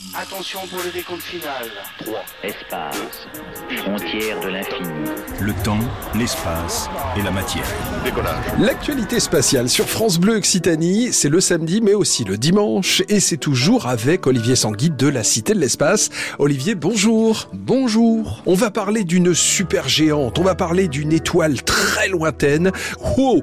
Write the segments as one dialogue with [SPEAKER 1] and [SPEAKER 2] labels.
[SPEAKER 1] Attention pour le décompte final.
[SPEAKER 2] 3. Espace. Frontière de l'infini.
[SPEAKER 3] Le temps, l'espace et la matière.
[SPEAKER 4] Décollage.
[SPEAKER 5] L'actualité spatiale sur France Bleu Occitanie, c'est le samedi mais aussi le dimanche et c'est toujours avec Olivier Sanguy de la Cité de l'Espace. Olivier, bonjour.
[SPEAKER 6] Bonjour.
[SPEAKER 5] On va parler d'une supergéante, on va parler d'une étoile très lointaine, WOW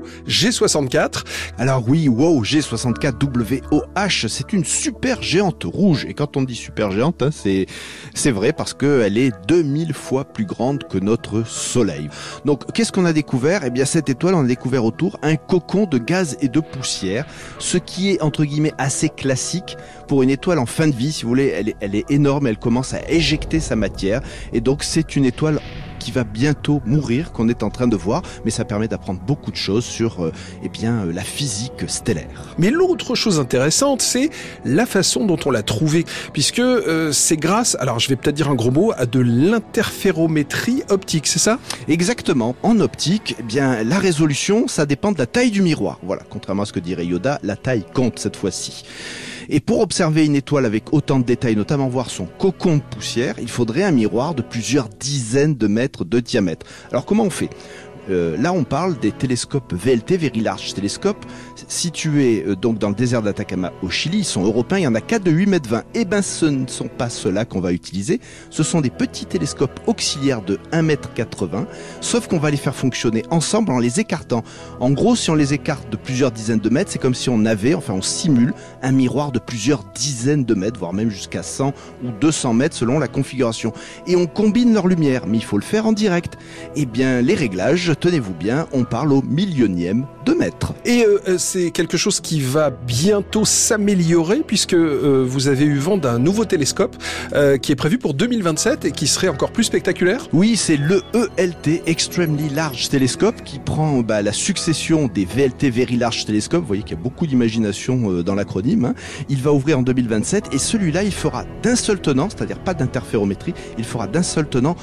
[SPEAKER 5] G64.
[SPEAKER 6] Alors oui, WOW G64 WOH, c'est une super géante rouge. Et quand on dit super géante, c'est vrai parce qu'elle est 2000 fois plus grande que notre Soleil. Donc qu'est-ce qu'on a découvert ? Eh bien cette étoile, on a découvert autour un cocon de gaz et de poussière, ce qui est entre guillemets assez classique pour une étoile en fin de vie. Si vous voulez, elle est énorme, elle commence à éjecter sa matière et donc c'est une étoile qui va bientôt mourir, qu'on est en train de voir, mais ça permet d'apprendre beaucoup de choses sur la physique stellaire.
[SPEAKER 5] Mais l'autre chose intéressante, c'est la façon dont on l'a trouvée, puisque c'est grâce, alors je vais peut-être dire un gros mot, à de l'interférométrie optique, c'est ça ?
[SPEAKER 6] Exactement. En optique, eh bien la résolution, ça dépend de la taille du miroir. Voilà, contrairement à ce que dirait Yoda, la taille compte cette fois-ci. Et pour observer une étoile avec autant de détails, notamment voir son cocon de poussière, il faudrait un miroir de plusieurs dizaines de mètres de diamètre. Alors comment on fait ? Là, on parle des télescopes VLT, Very Large Telescope, situés donc dans le désert d'Atacama au Chili. Ils sont européens, il y en a 4 de 8,20 m. Eh ben, ce ne sont pas ceux-là qu'on va utiliser. Ce sont des petits télescopes auxiliaires de 1,80 m, sauf qu'on va les faire fonctionner ensemble en les écartant. En gros, si on les écarte de plusieurs dizaines de mètres, c'est comme si on simule un miroir de plusieurs dizaines de mètres, voire même jusqu'à 100 ou 200 mètres selon la configuration. Et on combine leur lumière, mais il faut le faire en direct. Eh bien, les réglages, tenez-vous bien, on parle au millionième de mètre.
[SPEAKER 5] Et c'est quelque chose qui va bientôt s'améliorer puisque vous avez eu vent d'un nouveau télescope qui est prévu pour 2027 et qui serait encore plus spectaculaire.
[SPEAKER 6] Oui, c'est le ELT, Extremely Large Telescope, qui prend la succession des VLT, Very Large Telescope. Vous voyez qu'il y a beaucoup d'imagination dans l'acronyme. Il va ouvrir en 2027 et celui-là, il fera d'un seul tenant, c'est-à-dire pas d'interférométrie, il fera d'un seul tenant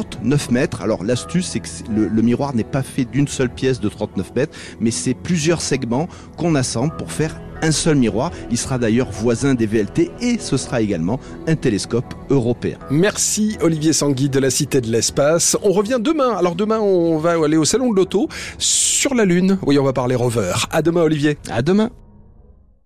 [SPEAKER 6] 39 mètres. Alors l'astuce, c'est que le miroir n'est pas fait d'une seule pièce de 39 mètres, mais c'est plusieurs segments qu'on assemble pour faire un seul miroir. Il sera d'ailleurs voisin des VLT et ce sera également un télescope européen.
[SPEAKER 5] Merci Olivier Sanguy de la Cité de l'Espace. On revient demain. Alors demain, on va aller au Salon de l'Auto sur la Lune. Oui, on va parler rover. À demain Olivier.
[SPEAKER 6] À demain.